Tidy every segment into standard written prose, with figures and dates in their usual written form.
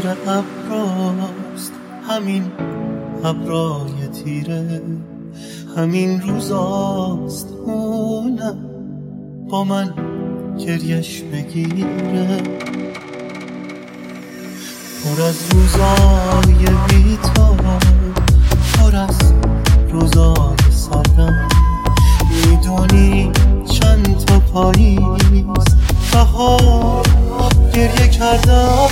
ابراست، همین ابرای تیره، همین روزاست اونم با من گریش بگیره. پر از روزای بی تو، پر از روزای سردم، میدونی چند تا پاییز بهار گریه کردم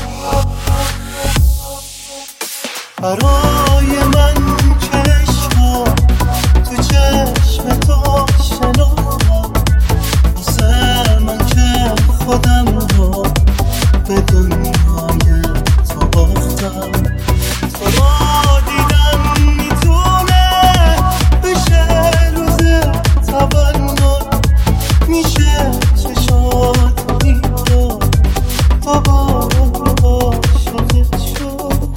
برای من. چشما تو چشم تو شناختم، واسه من که خودم رو به دنیای تو باختم. تو رو دیدم میتونه بشه روز تولد، میشه چشات میرو بابا عاشقت شد.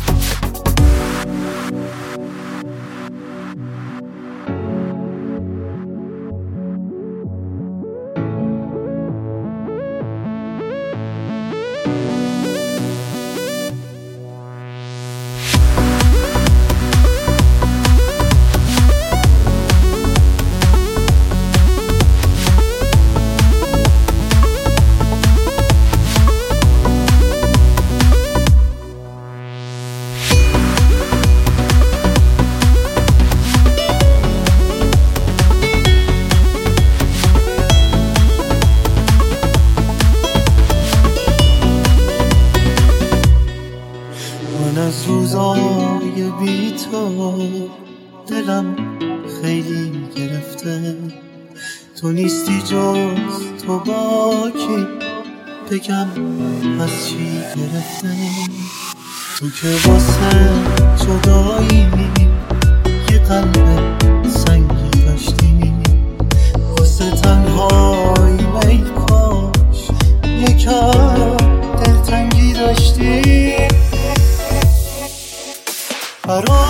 از روزای بی تو دلم خیلی گرفته، تو نیستی جز تو با کی بگم از چی گرفته. تو که واسه جدایی یه قلب سنگی داشتی، واسه تنهایی ای کاش یکم دلتنگی داشتی. برای